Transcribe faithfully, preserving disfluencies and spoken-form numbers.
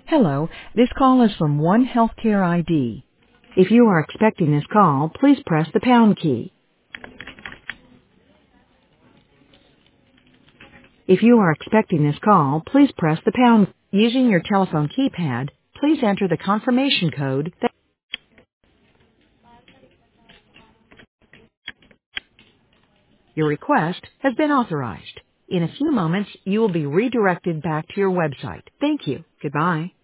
Hello, this call is from One Healthcare I D. If you are expecting this call, please press the pound key. If you are expecting this call, please press the pound. Using your telephone keypad, please enter the confirmation code that your request has been authorized. In a few moments, you will be redirected back to your website. Thank you. Goodbye.